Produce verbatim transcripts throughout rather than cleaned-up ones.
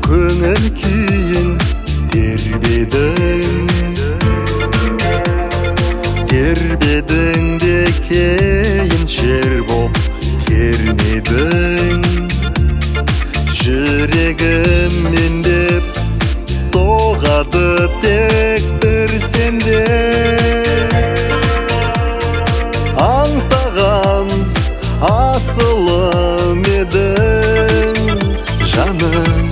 көңіл күйін тербедің, тербедің де кейін шер боп кернедің. Жүрегім мен деп соғады тек бір сенде. Аңсаған асылым едің жаным,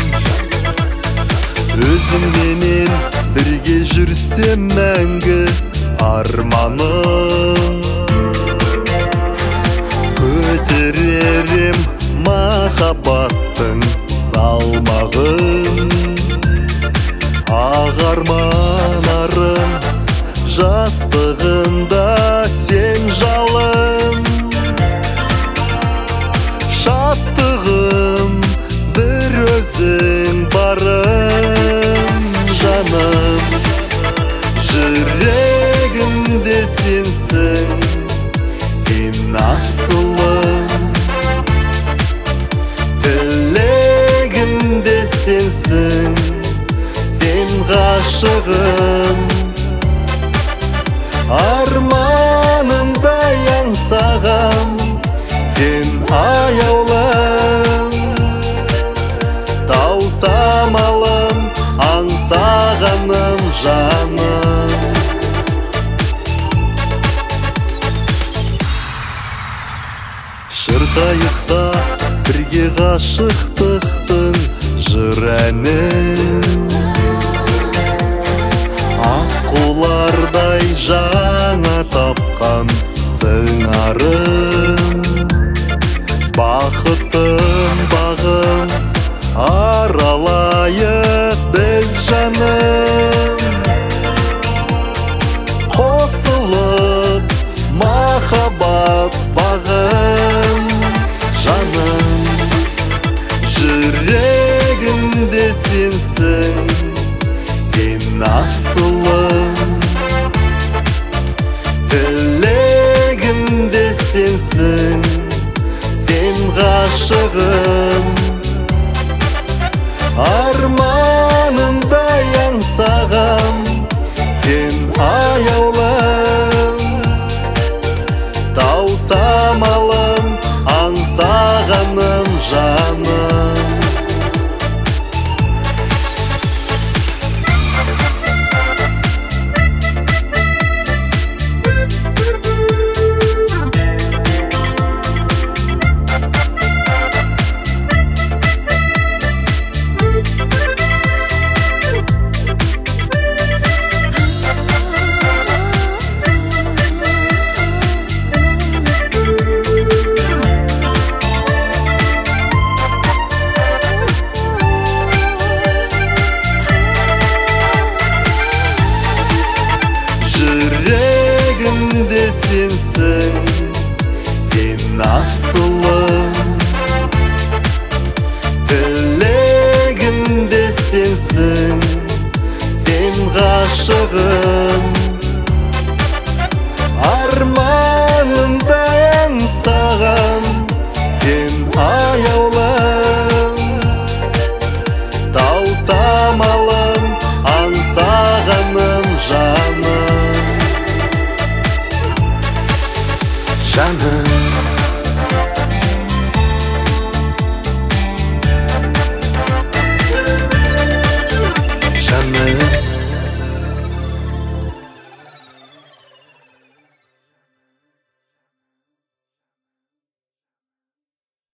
өзіңменен бірге жүрсем мәңгі арманым. Көтерерім махаббаттың салмағын, ағарман арым жастығында сен жалын. Шаттығым бір өзің барым жаным, жүрегімде сенсің, сен асылым. Тілегімде сенсің, сен ғашығым. Арманымдай аңсағам, сен аяулым. Таусамалым аңсағаным жаным. Шырқайықта бірге ғашықтықтың жыр әнін, аққулардай жаңа тапқан сыңарым. Бақыттың бағын аралайық біз жаным, қосылып махаббат бағын жаным. Жүрегімде сенсің, сен асылым. Тілегімде сенсің, сен ғашығым. Арманымдай аңсағам, сен аяулым. Таусамалым аңсағаным жаным. Жүрегімде сенсің, сен асылым.